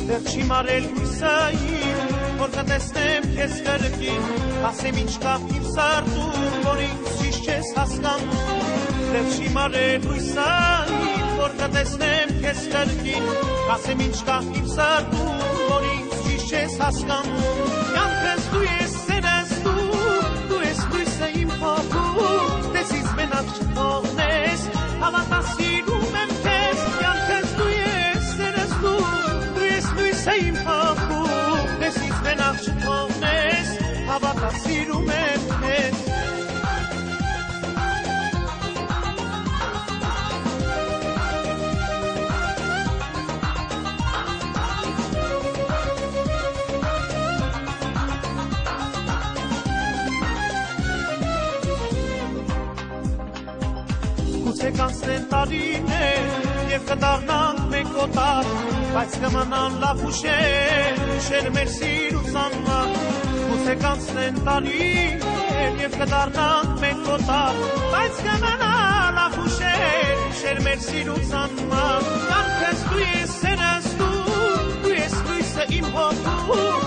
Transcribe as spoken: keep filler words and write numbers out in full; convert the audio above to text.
Վերջի մարել հույսային, որ կտեսնեմ քեզ կրկին, ասեմ ինչ կա իմ սարդում, որ ինձ ճիշտ չես հասկանում։ Վերջի մարել հույսային, որ կտեսնեմ քեզ կրկին, ասեմ ինչ կա իմ սարդում, որ ինձ ճիշտ չես հասկանում։ Յանքս դու ես, սերս դու, դու ես լույսը իմ փոխում, տեսից մենակ չթողնես, հավատա սիրում եմ քեզ, յանքս դու ես, սերս դու, դու ես լույսը իմ փոխում, տեսից մենակ չթողնես, հավատա սիրում եմ քեզ։ Գուցե կանցնեն տարիներ և կդառնանք մենք օտար, բայց կմնան լավ հուշեր, հուշեր մեր սիրուց անմար։ Գուցե կանցնեն տարիներ և կդառնանք մենք օտար, բայց կմնան լավ հուշեր, հուշեր մեր սիրուց անմար։ Յանքս դու ես, սերս դու, դու ես լույսը իմ հոգում,